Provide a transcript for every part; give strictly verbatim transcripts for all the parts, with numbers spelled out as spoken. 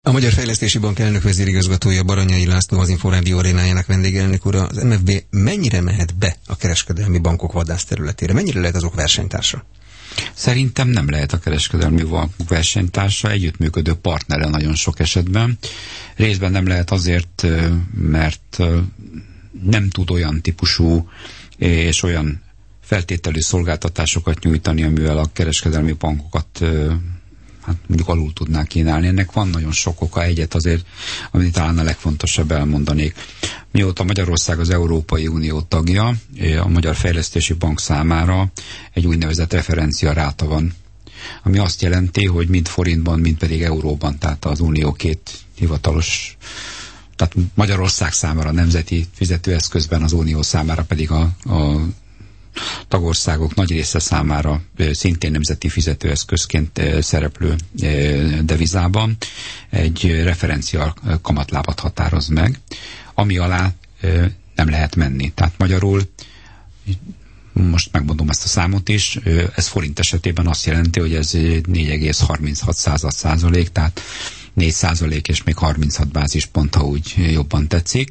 A Magyar Fejlesztési Bank elnök vezérigazgatója Baranyai László, az Inforádió arénájának vendégelnök ura. Az em ef bé mennyire mehet be a kereskedelmi bankok vadászterületére? Mennyire lehet azok versenytársa? Szerintem nem lehet a kereskedelmi bankok versenytársa, együttműködő partnere nagyon sok esetben. Részben nem lehet azért, mert nem tud olyan típusú és olyan feltételű szolgáltatásokat nyújtani, amivel a kereskedelmi bankokat hát mondjuk alul tudnák kínálni. Ennek van nagyon sok oka, egyet azért, amit talán a legfontosabb elmondanék. Mióta Magyarország az Európai Unió tagja, a Magyar Fejlesztési Bank számára egy úgynevezett referencia ráta van, ami azt jelenti, hogy mind forintban, mind pedig euróban, tehát az Unió két hivatalos, tehát Magyarország számára nemzeti fizetőeszközben, az Unió számára pedig a, a tagországok nagy része számára szintén nemzeti fizetőeszközként szereplő devizában egy referencia kamatlábat határoz meg, ami alá nem lehet menni. Tehát magyarul, most megmondom ezt a számot is, ez forint esetében azt jelenti, hogy ez négy egész harminchat százalék, tehát négy százalék és még harminchat bázispont, ha úgy jobban tetszik.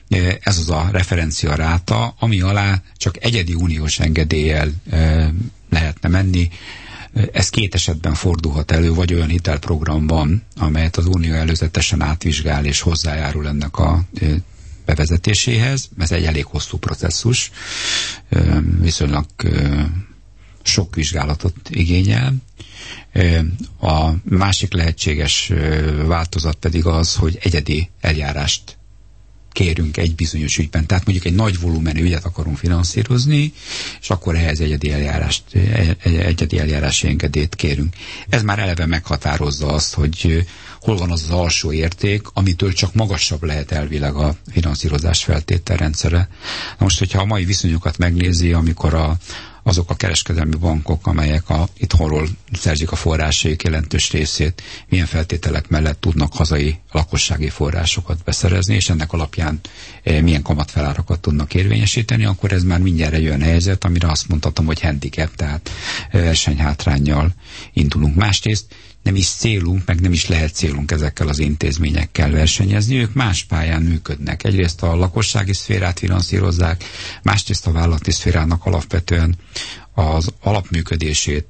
Ez az a referencia ráta, ami alá csak egyedi uniós engedéllyel e, lehetne menni. Ez két esetben fordulhat elő, vagy olyan hitelprogramban, amelyet az Unió előzetesen átvizsgál és hozzájárul ennek a e, bevezetéséhez. Ez egy elég hosszú processzus, e, viszonylag e, sok vizsgálatot igényel. E, a másik lehetséges e, változat pedig az, hogy egyedi eljárást kérünk egy bizonyos ügyben. Tehát mondjuk egy nagy volumenű ügyet akarunk finanszírozni, és akkor ehhez egyedi eljárást, egyedi eljárási engedélyt kérünk. Ez már eleve meghatározza azt, hogy hol van az az alsó érték, amitől csak magasabb lehet elvileg a finanszírozás feltételrendszere. Na most, hogyha a mai viszonyokat megnézi, amikor a azok a kereskedelmi bankok, amelyek a, itthonról szerzik a forrásaik jelentős részét, milyen feltételek mellett tudnak hazai lakossági forrásokat beszerezni, és ennek alapján e, milyen kamatfelárakat tudnak érvényesíteni, akkor ez már mindjárt egy olyan helyzet, amire azt mondhatom, hogy handicap, tehát versenyhátránnyal indulunk. Másrészt nem is célunk, meg nem is lehet célunk ezekkel az intézményekkel versenyezni, ők más pályán működnek. Egyrészt a lakossági szférát finanszírozzák, másrészt a vállalati szférának alapvetően az alapműködését,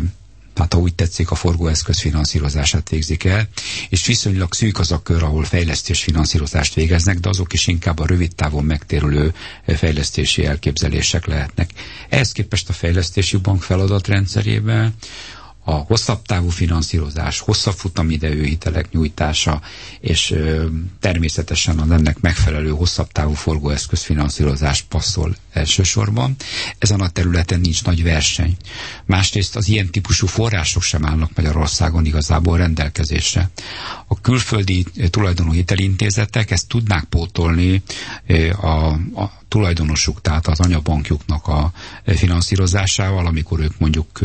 tehát ha úgy tetszik, a forgóeszköz finanszírozását végzik el, és viszonylag szűk az a kör, ahol fejlesztés finanszírozást végeznek, de azok is inkább a rövid távon megtérülő fejlesztési elképzelések lehetnek. Ehhez képest a Fejlesztési Bank feladatrendszerében a hosszabb távú finanszírozás, hosszabb futamidejű hitelek nyújtása, és ö, természetesen az ennek megfelelő hosszabb távú forgóeszköz finanszírozás passzol elsősorban. Ezen a területen nincs nagy verseny. Másrészt az ilyen típusú források sem állnak Magyarországon igazából rendelkezésre. A külföldi tulajdonú hitelintézetek ezt tudnák pótolni a, a tulajdonosuk, tehát az anyabankjuknak a finanszírozásával, amikor ők mondjuk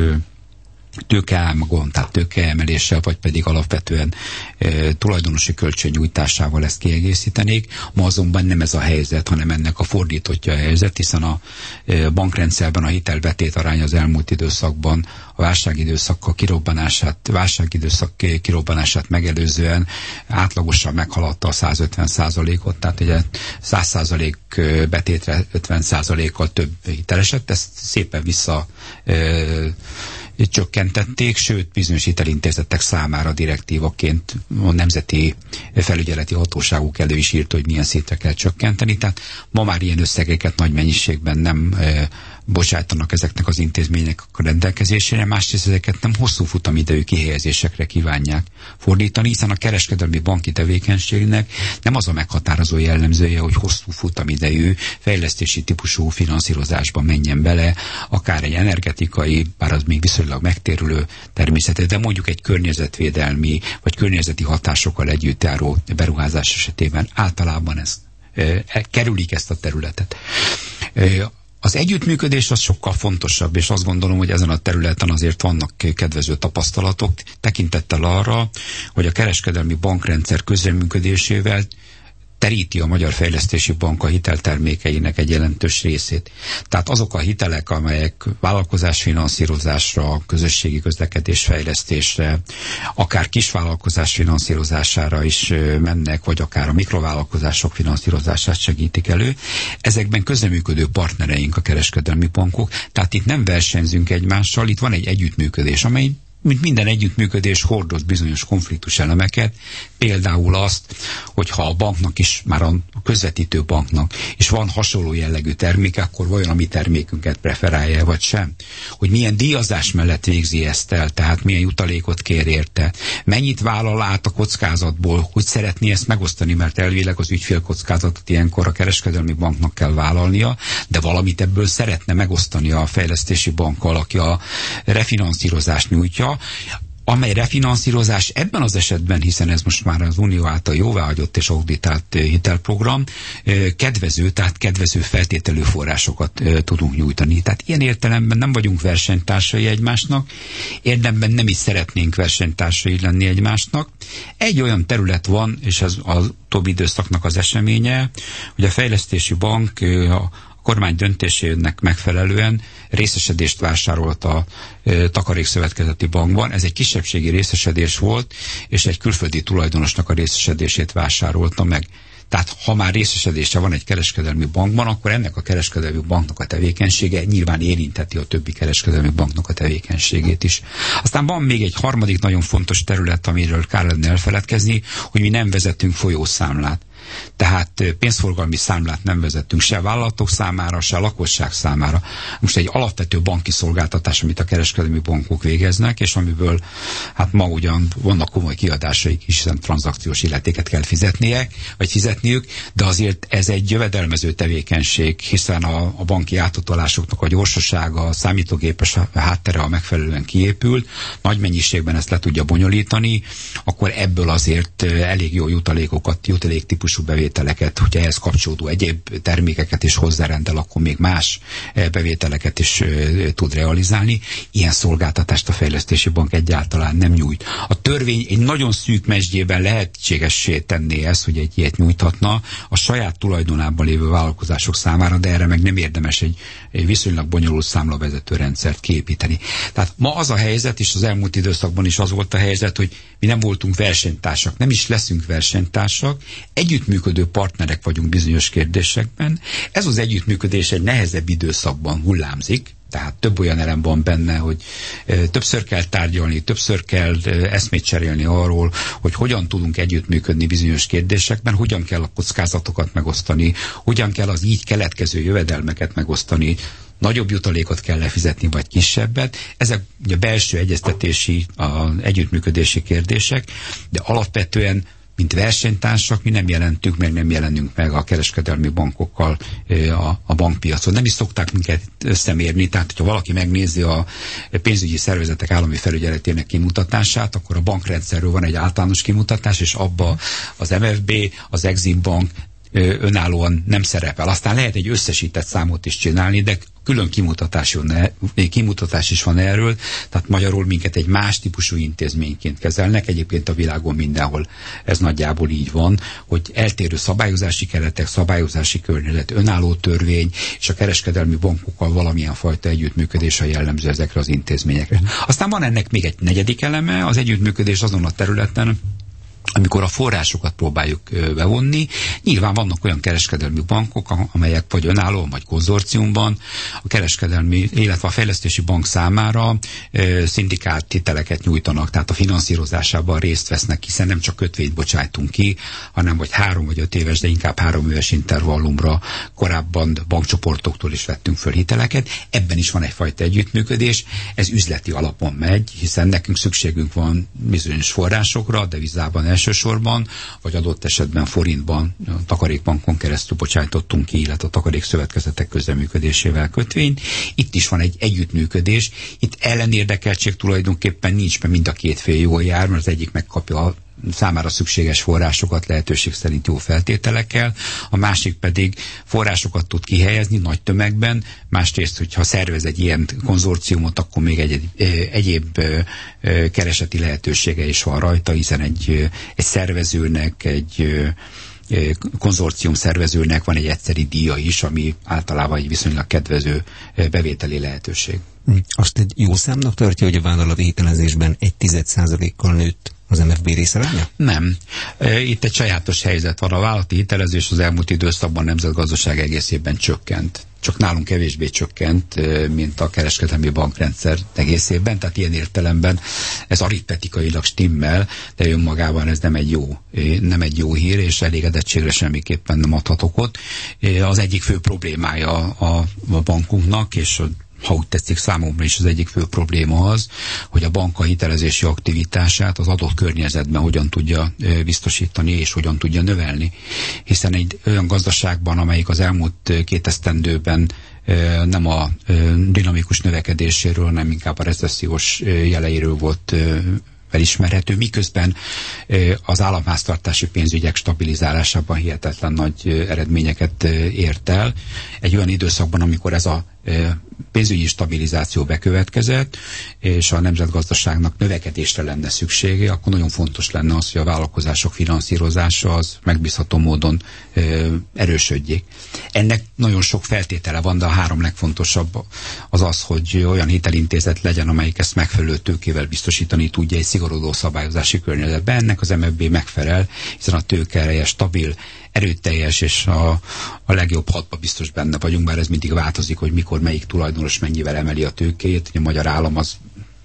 tőkeámagon, tehát tőkeemeléssel, vagy pedig alapvetően e, tulajdonosi kölcsön nyújtásával ezt kiegészítenék. Ma azonban nem ez a helyzet, hanem ennek a fordítottja a helyzet, hiszen a e, bankrendszerben a hitelbetét arány az elmúlt időszakban a válságidőszak kirobbanását, válságidőszak kirobbanását megelőzően átlagosan meghaladta a százötven százalékot, tehát ugye száz százalék betétre ötven százalékkal több hitelesett, ezt szépen vissza e, csökkentették, sőt bizonyos hitelintézetek számára direktívaként a nemzeti felügyeleti hatóságuk elő is írt, hogy milyen szintre kell csökkenteni, tehát ma már ilyen összegeket nagy mennyiségben nem e, bocsájtanak ezeknek az intézmények a rendelkezésére, másrészt ezeket nem hosszú futamidejű kihelyezésekre kívánják fordítani, hiszen a kereskedelmi banki tevékenységnek nem az a meghatározó jellemzője, hogy hosszú futamidejű fejlesztési típusú finanszírozásba menjen bele, akár egy energetikai, bár az még viszonylag megtérülő természetű, de mondjuk egy környezetvédelmi vagy környezeti hatásokkal együtt járó beruházás esetében általában ezt e, kerülik ezt a területet. E, Az együttműködés az sokkal fontosabb, és azt gondolom, hogy ezen a területen azért vannak kedvező tapasztalatok, tekintettel arra, hogy a kereskedelmi bankrendszer közreműködésével teríti a Magyar Fejlesztési Bank a hiteltermékeinek egy jelentős részét. Tehát azok a hitelek, amelyek vállalkozásfinanszírozásra, közösségi közlekedés fejlesztésre, akár kisvállalkozás finanszírozására is mennek, vagy akár a mikrovállalkozások finanszírozását segítik elő. Ezekben közreműködő partnereink a kereskedelmi bankok, tehát itt nem versenyzünk egymással, itt van egy együttműködés, amely mint minden együttműködés hordoz bizonyos konfliktus elemeket, például azt, hogyha a banknak is, már a közvetítő banknak is van hasonló jellegű terméke, akkor vajon a mi termékünket preferálja, vagy sem? Hogy milyen díjazás mellett végzi ezt el, tehát milyen jutalékot kér érte, mennyit vállal át a kockázatból, hogy szeretné ezt megosztani, mert elvileg az ügyfélkockázatot ilyenkor a kereskedelmi banknak kell vállalnia, de valamit ebből szeretne megosztani a fejlesztési bankkal, aki a refinanszírozást nyújtja, amely refinanszírozás ebben az esetben, hiszen ez most már az Unió által jóváhagyott és auditált hitelprogram, kedvező, tehát kedvező feltételű forrásokat tudunk nyújtani. Tehát ilyen értelemben nem vagyunk versenytársai egymásnak, érdemben nem is szeretnénk versenytársai lenni egymásnak. Egy olyan terület van, és ez az utóbbi időszaknak az eseménye, hogy a Fejlesztési Bank a kormány döntésének megfelelően részesedést vásárolt a e, Takarékszövetkezeti Bankban. Ez egy kisebbségi részesedés volt, és egy külföldi tulajdonosnak a részesedését vásárolta meg. Tehát ha már részesedése van egy kereskedelmi bankban, akkor ennek a kereskedelmi banknak a tevékenysége nyilván érintheti a többi kereskedelmi banknak a tevékenységét is. Aztán van még egy harmadik nagyon fontos terület, amiről kár lenne elfeledkezni, hogy mi nem vezetünk folyószámlát. Tehát pénzforgalmi számlát nem vezettünk se vállalatok számára, se a lakosság számára. Most egy alapvető banki szolgáltatás, amit a kereskedelmi bankok végeznek, és amiből hát ma ugyan vannak komoly kiadásaik is, hiszen tranzakciós illetéket kell fizetnie, vagy fizetniük, de azért ez egy jövedelmező tevékenység, hiszen a, a banki átutalásoknak a gyorsasága, a számítógépes háttere, ha megfelelően kiépül, nagy mennyiségben ezt le tudja bonyolítani, akkor ebből azért elég jó jutalékokat, jutalék típusú bevételeket, hogyha ehhez kapcsolódó egyéb termékeket is hozzárendel, akkor még más bevételeket is tud realizálni. Ilyen szolgáltatást a Fejlesztési Bank egyáltalán nem nyújt. A törvény egy nagyon szűk mesdjében lehetségessé tenné ezt, hogy egy ilyet nyújthatna a saját tulajdonában lévő vállalkozások számára, de erre meg nem érdemes egy, egy viszonylag bonyolult számlavezető rendszert kiépíteni. Tehát ma az a helyzet, és az elmúlt időszakban is az volt a helyzet, hogy mi nem voltunk versenytársak, nem is leszünk versenytársak, együttműködő partnerek vagyunk bizonyos kérdésekben. Ez az együttműködés egy nehezebb időszakban hullámzik, tehát több olyan elem van benne, hogy e, többször kell tárgyalni, többször kell e, eszmét cserélni arról, hogy hogyan tudunk együttműködni bizonyos kérdésekben, hogyan kell a kockázatokat megosztani, hogyan kell az így keletkező jövedelmeket megosztani, nagyobb jutalékot kell lefizetni, vagy kisebbet. Ezek ugye belső egyeztetési, a, együttműködési kérdések, de alapvetően mint versenytársak, mi nem jelentünk meg, nem jelenünk meg a kereskedelmi bankokkal a, a bankpiacon. Nem is szokták minket összemérni, tehát hogyha valaki megnézi a pénzügyi szervezetek állami felügyeletének kimutatását, akkor a bankrendszerről van egy általános kimutatás, és abba az em ef bé, az Exim Bank önállóan nem szerepel. Aztán lehet egy összesített számot is csinálni, de külön kimutatás, kimutatás is van erről, tehát magyarul minket egy más típusú intézményként kezelnek. Egyébként a világon mindenhol ez nagyjából így van, hogy eltérő szabályozási keretek, szabályozási környezet, önálló törvény, és a kereskedelmi bankokkal valamilyen fajta együttműködés a jellemző ezekre az intézményekre. Aztán van ennek még egy negyedik eleme, az együttműködés azon a területen, amikor a forrásokat próbáljuk bevonni. Nyilván vannak olyan kereskedelmi bankok, amelyek vagy önállóan, vagy konzorciumban a kereskedelmi, illetve a fejlesztési bank számára e, szindikált hiteleket nyújtanak, tehát a finanszírozásában részt vesznek, hiszen nem csak kötvényt bocsájtunk ki, hanem vagy három vagy öt éves, de inkább három éves intervallumra korábban bankcsoportoktól is vettünk föl hiteleket. Ebben is van egyfajta együttműködés, ez üzleti alapon megy, hiszen nekünk szükségünk van bizonyos forrásokra, devizában elsősorban, vagy adott esetben forintban, a Takarékbankon keresztül bocsájtottunk ki, illetve a takarékszövetkezetek közreműködésével kötvényt. Itt is van egy együttműködés. Itt ellenérdekeltség tulajdonképpen nincs, mert mind a két fél jól jár, mert az egyik megkapja a számára szükséges forrásokat lehetőség szerint jó feltételekkel, a másik pedig forrásokat tud kihelyezni nagy tömegben, másrészt, hogyha szervez egy ilyen konzorciumot, akkor még egy, egy, egyéb kereseti lehetősége is van rajta, hiszen egy, egy szervezőnek, egy konzorcium szervezőnek van egy egyszeri díja is, ami általában egy viszonylag kedvező bevételi lehetőség. Azt egy jó számnak tartja, hogy a vállalati hitelezésben egy tized százalékkal nőtt az em ef bé részaránya? Nem. Itt egy sajátos helyzet van. A vállalati hitelezés az elmúlt időszakban a nemzetgazdaság egészében csökkent. Csak nálunk kevésbé csökkent, mint a kereskedelmi bankrendszer egészében, tehát ilyen értelemben ez aritmetikailag stimmel, de önmagában ez nem egy jó, nem egy jó hír, és elégedettségre semmiképpen nem adhat okot. Az egyik fő problémája a, a bankunknak, és a ha úgy tetszik, számomra is az egyik fő probléma az, hogy a bank a hitelezési aktivitását az adott környezetben hogyan tudja biztosítani és hogyan tudja növelni. Hiszen egy olyan gazdaságban, amelyik az elmúlt két esztendőben nem a dinamikus növekedéséről, hanem inkább a recessziós jeleiről volt felismerhető, miközben az államháztartási pénzügyek stabilizálásában hihetetlen nagy eredményeket ért el. Egy olyan időszakban, amikor ez a pénzügyi stabilizáció bekövetkezett, és a nemzetgazdaságnak növekedésre lenne szüksége, akkor nagyon fontos lenne az, hogy a vállalkozások finanszírozása az megbízható módon ö, erősödjék. Ennek nagyon sok feltétele van, de a három legfontosabb az az, hogy olyan hitelintézet legyen, amelyik ezt megfelelő tőkével biztosítani tudja egy szigorodó szabályozási környezetben. Ennek az em ef bé megfelel, hiszen a tőkeereje stabil, erőteljes, és a, a legjobb hatban biztos benne vagyunk, bár ez mindig változik, hogy mikor melyik tulajdonos mennyivel emeli a tőkéjét. A magyar állam az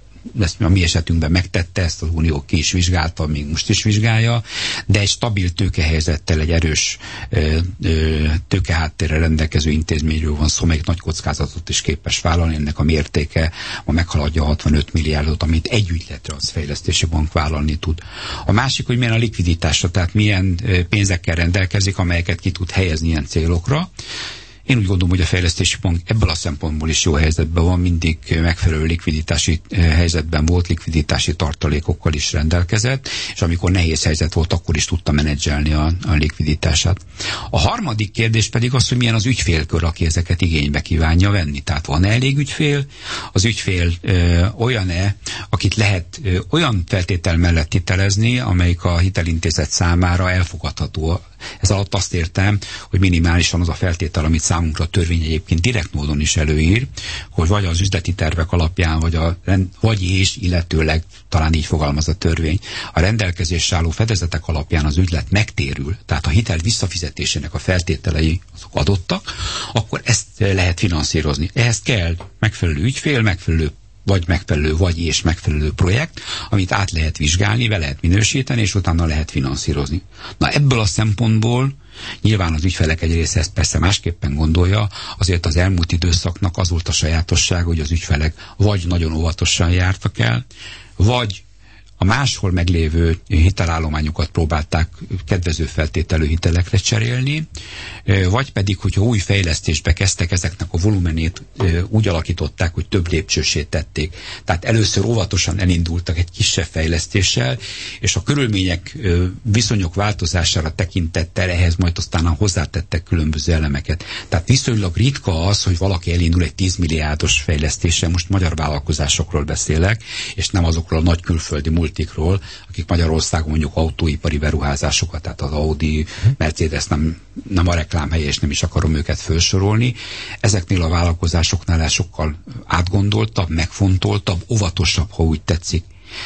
ezt a mi esetünkben megtette, ezt az Unió ki is vizsgálta, még most is vizsgálja, de egy stabil tőkehelyzettel, egy erős ö, ö, tőkeháttérrel rendelkező intézményről van szó, melyik nagy kockázatot is képes vállalni, ennek a mértéke ma meghaladja hatvanöt milliárdot, amit egy ügyletre az fejlesztési bank vállalni tud. A másik, hogy milyen a likviditása, tehát milyen pénzekkel rendelkezik, amelyeket ki tud helyezni ilyen célokra. Én úgy gondolom, hogy a fejlesztési bank ebből a szempontból is jó helyzetben van, mindig megfelelő likviditási helyzetben volt, likviditási tartalékokkal is rendelkezett, és amikor nehéz helyzet volt, akkor is tudta menedzselni a, a likviditását. A harmadik kérdés pedig az, hogy milyen az ügyfélkör, aki ezeket igénybe kívánja venni. Tehát van elég ügyfél, az ügyfél ö, olyan-e, akit lehet ö, olyan feltétel mellett hitelezni, amelyik a hitelintézet számára elfogadható. Ez alatt azt értem, hogy minimálisan az a feltétel, amit számunkra a törvény egyébként direkt módon is előír, hogy vagy az üzleti tervek alapján, vagy, a, vagy és illetőleg, talán így fogalmaz a törvény, a rendelkezésre álló fedezetek alapján az ügylet megtérül, tehát a hitel visszafizetésének a feltételei azok adottak, akkor ezt lehet finanszírozni. Ehhez kell megfelelő ügyfél, megfelelő vagy megfelelő, vagy és megfelelő projekt, amit át lehet vizsgálni, be lehet minősíteni, és utána lehet finanszírozni. Na ebből a szempontból nyilván az ügyfelek egy része ezt persze másképpen gondolja, azért az elmúlt időszaknak az volt a sajátosság, hogy az ügyfelek vagy nagyon óvatosan jártak el, vagy a máshol meglévő hitelállományokat próbálták kedvező feltételű hitelekre cserélni, vagy pedig, hogyha új fejlesztésbe kezdtek, ezeknek a volumenét úgy alakították, hogy több lépcsősét tették. Tehát először óvatosan elindultak egy kisebb fejlesztéssel, és a körülmények, viszonyok változására tekintettel ehhez majd aztán hozzátettek különböző elemeket. Tehát viszonylag ritka az, hogy valaki elindul egy tíz milliárdos fejlesztéssel, most magyar vállalkozásokról beszélek, és nem azokról a nagy külföldi multikról, akik Magyarországon mondjuk autóipari beruházásokat, tehát az Audi, Mercedes nem, nem a reklámhelye, és nem is akarom őket felsorolni. Ezeknél a vállalkozásoknál ez sokkal átgondoltabb, megfontoltabb, óvatosabb, ha úgy tetszik.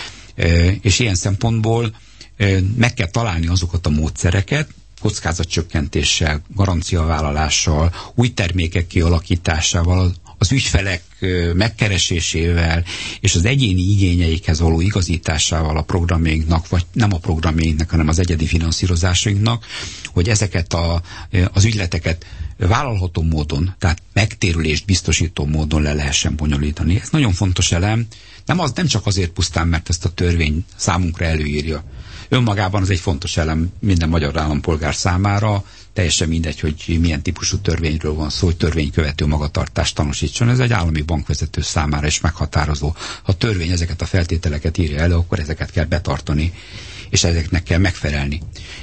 E, és ilyen szempontból e, meg kell találni azokat a módszereket, kockázatcsökkentéssel, garanciavállalással, új termékek kialakításával, az ügyfelek megkeresésével és az egyéni igényeikhez való igazításával a programjainknak, vagy nem a programjainknak, hanem az egyedi finanszírozásainknak, hogy ezeket a, az ügyleteket vállalható módon, tehát megtérülést biztosító módon le lehessen bonyolítani. Ez nagyon fontos elem, nem, az, nem csak azért pusztán, mert ezt a törvény számunkra előírja. Önmagában az egy fontos elem minden magyar állampolgár számára, teljesen mindegy, hogy milyen típusú törvényről van szó, hogy törvénykövető magatartást tanúsítson. Ez egy állami bankvezető számára is meghatározó. Ha a törvény ezeket a feltételeket írja elő, akkor ezeket kell betartani, és ezeknek kell megfelelni.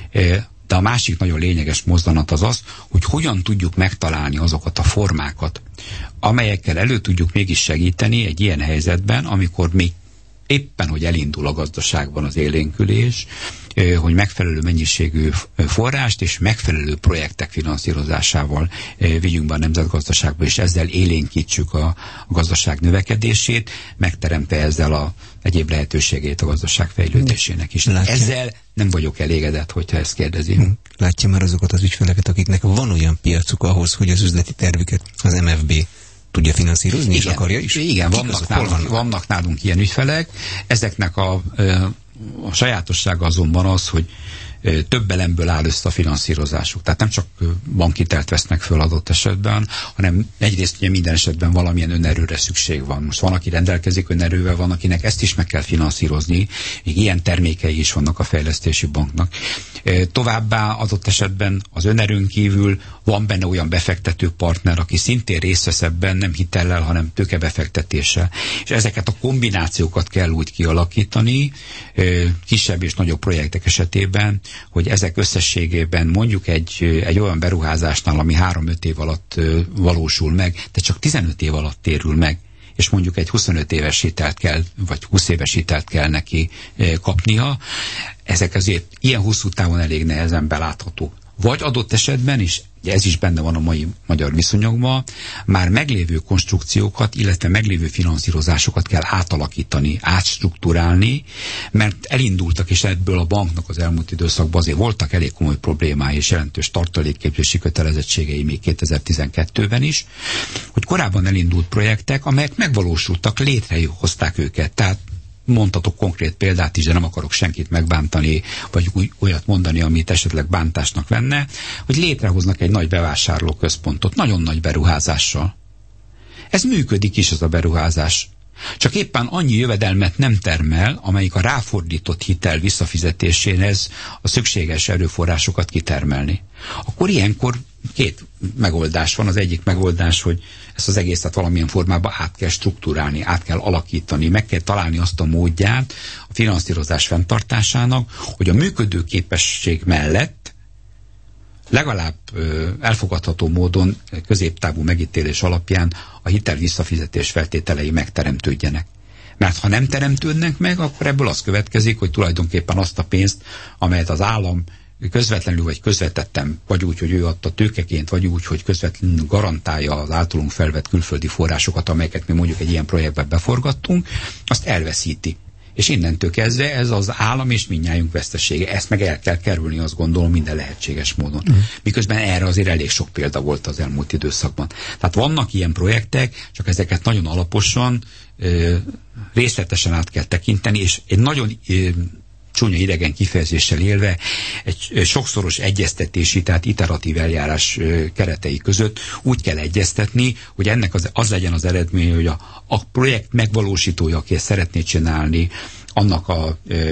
De a másik nagyon lényeges mozzanat az az, hogy hogyan tudjuk megtalálni azokat a formákat, amelyekkel elő tudjuk mégis segíteni egy ilyen helyzetben, amikor még éppen, hogy elindul a gazdaságban az élénkülés, hogy megfelelő mennyiségű forrást és megfelelő projektek finanszírozásával vigyünk be a nemzetgazdaságba, és ezzel élénkítsük a, a gazdaság növekedését, megteremtve ezzel a egyéb lehetőségét a gazdaság fejlődésének is. Látja. Ezzel nem vagyok elégedett, hogyha ezt kérdezi. Látja már azokat az ügyfeleket, akiknek van olyan piacuk ahhoz, hogy az üzleti tervüket az em ef bé tudja finanszírozni, igen, és akarja is? Igen, vannak nálunk, vannak? vannak nálunk ilyen ügyfelek. Ezeknek a, a sajátossága azonban az, hogy több elemből áll össze a finanszírozásuk. Tehát nem csak bankhitelt vesznek föl adott esetben, hanem egyrészt ugye minden esetben valamilyen önerőre szükség van. Most van, aki rendelkezik önerővel, van, akinek ezt is meg kell finanszírozni. Még ilyen termékei is vannak a fejlesztési banknak. Továbbá adott esetben az önerőn kívül van benne olyan befektető partner, aki szintén részt vesz ebben, nem hitellel, hanem tőkebefektetéssel. És ezeket a kombinációkat kell úgy kialakítani, kisebb és nagyobb projektek esetében, hogy ezek összességében mondjuk egy, egy olyan beruházásnál, ami három-öt év alatt valósul meg, de csak tizenöt év alatt térül meg, és mondjuk egy huszonöt éves hitelt kell, vagy húsz éves hitelt kell neki kapnia, ezek azért ilyen hosszú távon elég nehezen beláthatók. Vagy adott esetben is, ez is benne van a mai magyar viszonyokban, már meglévő konstrukciókat, illetve meglévő finanszírozásokat kell átalakítani, átstruktúrálni, mert elindultak, és ebből a banknak az elmúlt időszakban azért voltak elég komoly problémái és jelentős tartalékképzési kötelezettségei még kétezer-tizenkettőben is, hogy korábban elindult projektek, amelyek megvalósultak, létrehozták őket. Tehát mondhatok konkrét példát is, de nem akarok senkit megbántani, vagy úgy, olyat mondani, amit esetleg bántásnak venne, hogy létrehoznak egy nagy bevásárlóközpontot, nagyon nagy beruházással. Ez működik is, az a beruházás. Csak éppen annyi jövedelmet nem termel, amelyik a ráfordított hitel visszafizetéséhez a szükséges erőforrásokat kitermelni. Akkor ilyenkor két megoldás van. Az egyik megoldás, hogy ezt az egészet valamilyen formában át kell struktúrálni, át kell alakítani, meg kell találni azt a módját a finanszírozás fenntartásának, hogy a működő képesség mellett legalább ö, elfogadható módon középtávú megítélés alapján a hitel visszafizetés feltételei megteremtődjenek. Mert ha nem teremtődnek meg, akkor ebből az következik, hogy tulajdonképpen azt a pénzt, amelyet az állam közvetlenül vagy közvetetten, vagy úgy, hogy ő adta tőkeként, vagy úgy, hogy közvetlenül garantálja az általunk felvett külföldi forrásokat, amelyeket mi mondjuk egy ilyen projektbe beforgattunk, azt elveszíti. És innentől kezdve ez az állam és mindnyájunk vesztesége. Ezt meg el kell kerülni, azt gondolom, minden lehetséges módon. Mm. Miközben erre azért elég sok példa volt az elmúlt időszakban. Tehát vannak ilyen projektek, csak ezeket nagyon alaposan, részletesen át kell tekinteni, és egy nagyon csúnya idegen kifejezéssel élve egy sokszoros egyeztetési, tehát iteratív eljárás keretei között úgy kell egyeztetni, hogy ennek az, az legyen az eredmény, hogy a, a projekt megvalósítója, aki ezt szeretné csinálni, annak a,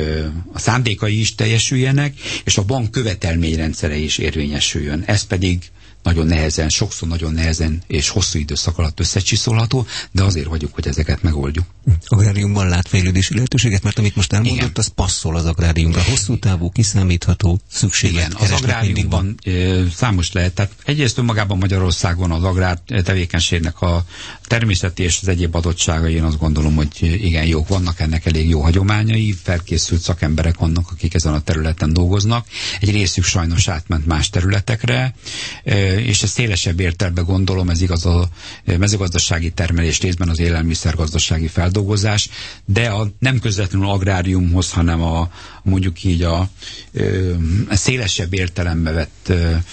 a szándékai is teljesüljenek, és a bank követelményrendszere is érvényesüljön. Ez pedig nagyon nehezen, sokszor nagyon nehezen és hosszú időszak alatt összecsiszolható, de azért vagyunk, hogy ezeket megoldjuk. Agráriumban lát fejlődési lehetőséget, mert amit most elmondott, igen, az passzol az agráriumra. Hosszú távú, kiszámítható, szükséget. Igen, az agráriumban számos lehet. Tehát egyrészt önmagában Magyarországon az agrár tevékenységnek a természeti és az egyéb adottságai, én azt gondolom, hogy igen, jók vannak, ennek elég jó hagyományai, felkészült szakemberek vannak, akik ezen a területen dolgoznak. Egy részük sajnos átment más területekre, és ezt szélesebb értelemben gondolom, ez igaz a mezőgazdasági termelés, részben az élelmiszergazdasági feldolgozás, de a nem közvetlenül agráriumhoz, hanem a mondjuk így a, a szélesebb értelembe vett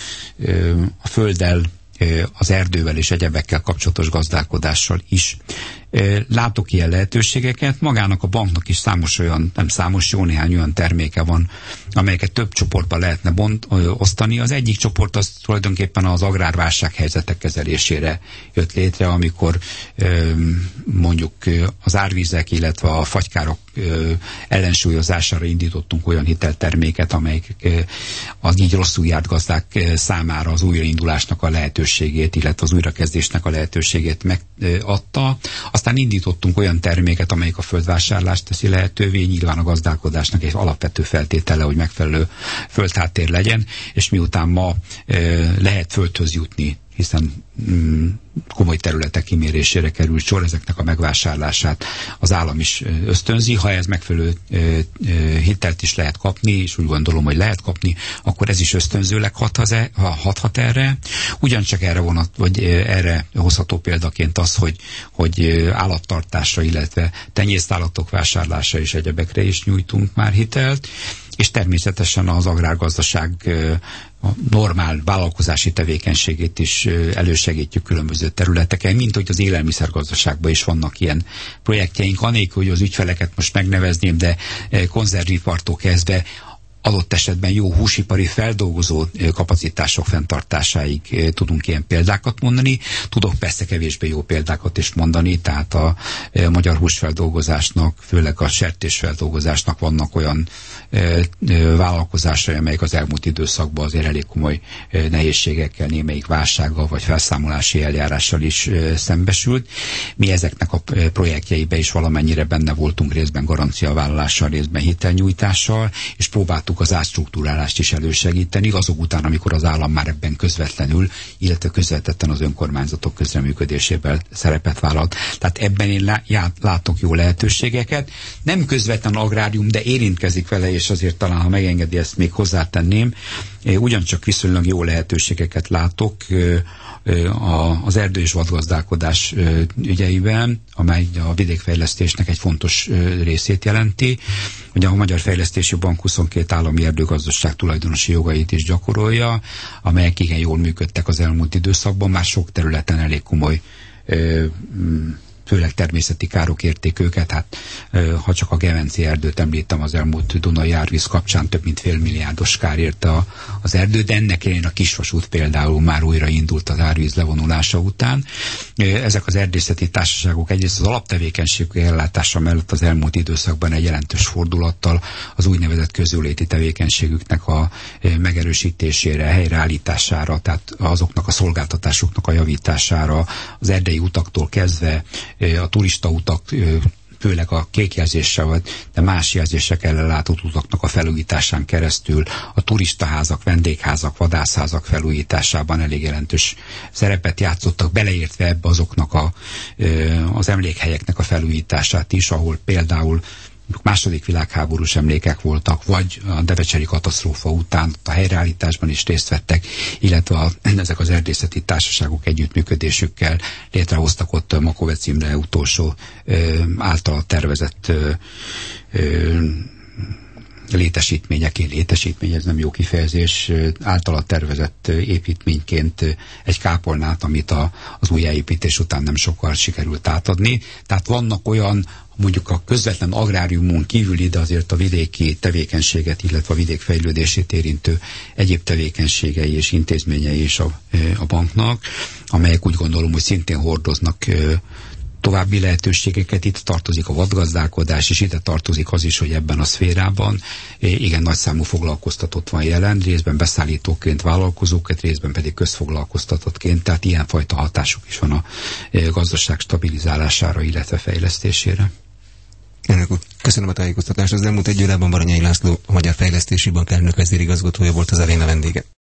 a földdel, az erdővel és egyebekkel kapcsolatos gazdálkodással is. Látok ilyen lehetőségeket, magának a banknak is számos olyan, nem számos, jó néhány olyan terméke van, amelyeket több csoportba lehetne bont, ö, osztani. Az egyik csoport az tulajdonképpen az agrárválság helyzetek kezelésére jött létre, amikor ö, mondjuk az árvízek, illetve a fagykárok ö, ellensúlyozására indítottunk olyan hitelterméket, amelyik ö, az így rosszul járt gazdák számára az újraindulásnak a lehetőségét, illetve az újrakezdésnek a lehetőségét megadta. Aztán indítottunk olyan terméket, amelyik a földvásárlást teszi lehetővé, nyilván a gazdálkodásnak egy alapvető feltétele, hogy megfelelő földháttér legyen, és miután ma e, lehet földhöz jutni hiszen mm, komoly területek kimérésére került sor, ezeknek a megvásárlását az állam is ösztönzi. Ha ez megfelelő ö, ö, hitelt is lehet kapni, és úgy gondolom, hogy lehet kapni, akkor ez is ösztönzőleg hathat, hathat erre. Ugyancsak erre vonat, vagy erre hozható példaként az, hogy, hogy állattartásra, illetve tenyésztállatok vásárlása és egyebekre is nyújtunk már hitelt, és természetesen az agrárgazdaság a normál vállalkozási tevékenységét is elősegítjük különböző területeken, mint hogy az élelmiszergazdaságban is vannak ilyen projektjeink, anélkül, hogy az ügyfeleket most megnevezném, de konzervipartól kezdve adott esetben jó húsipari feldolgozó kapacitások fenntartásáig tudunk ilyen példákat mondani. Tudok persze kevésbé jó példákat is mondani, tehát a magyar húsfeldolgozásnak, főleg a sertésfeldolgozásnak vannak olyan vállalkozásai, amelyek az elmúlt időszakban azért elég komoly nehézségekkel, némelyik válsággal vagy felszámolási eljárással is szembesült. Mi ezeknek a projektjeibe is valamennyire benne voltunk, részben garanciavállalással, részben hitelnyújtással, és próbáltuk az átstruktúrálást is elősegíteni, azok után, amikor az állam már ebben közvetlenül, illetve közvetetten az önkormányzatok közreműködésében szerepet vállalt. Tehát ebben én látok jó lehetőségeket. Nem közvetlen agrárium, de érintkezik vele, és azért talán, ha megengedi, ezt még hozzátenném, ugyancsak viszonylag jó lehetőségeket látok az erdő- és vadgazdálkodás ügyeiben, amely a vidékfejlesztésnek egy fontos részét jelenti. Ugye a Magyar Fejlesztési Bank huszonkét állami erdőgazdaság tulajdonosi jogait is gyakorolja, amelyek igen jól működtek az elmúlt időszakban, már sok területen elég komoly főleg természeti károk érték őket, hát ha csak a Gevenci erdőt említem, az elmúlt Dunai árvíz kapcsán több mint félmilliárdos kár érte a, az erdő, de ennek ellenére a kisvasút például már újra indult az árvíz levonulása után. Ezek az erdészeti társaságok egyrészt az alaptevékenységük ellátása mellett az elmúlt időszakban egy jelentős fordulattal az úgynevezett közjóléti tevékenységüknek a megerősítésére, helyreállítására, tehát azoknak a szolgáltatásoknak a javítására, az erdei utaktól kezdve a turistautak, főleg a kékjelzéssel, de más jelzésekkel ellátott utaknak a felújításán keresztül, a turistaházak, vendégházak, vadászházak felújításában elég jelentős szerepet játszottak, beleértve ebbe azoknak a, az emlékhelyeknek a felújítását is, ahol például második világháborús emlékek voltak, vagy a devecseri katasztrófa után a helyreállításban is részt vettek, illetve a, ezek az erdészeti társaságok együttműködésükkel létrehoztak ott Makovec Imre utolsó ö, által tervezett ö, ö, létesítmények, létesítmény, ez nem jó kifejezés, általa tervezett építményként egy kápolnát, amit a, az újjáépítés után nem sokkal sikerült átadni. Tehát vannak olyan, mondjuk a közvetlen agráriumon kívül ide azért a vidéki tevékenységet, illetve a vidék fejlődését érintő egyéb tevékenységei és intézményei is a, a banknak, amelyek úgy gondolom, hogy szintén hordoznak további lehetőségeket. Itt tartozik a vadgazdálkodás, és ide tartozik az is, hogy ebben a szférában igen nagyszámú foglalkoztatott van jelen, részben beszállítóként vállalkozóként, részben pedig közfoglalkoztatottként, tehát ilyenfajta hatásuk is van a gazdaság stabilizálására, illetve fejlesztésére. Elnök úr, köszönöm a tájékoztatást. Az elmúlt egy órában Baranyai László, a Magyar Fejlesztési Bank elnök vezérigazgatója volt az aréna vendége.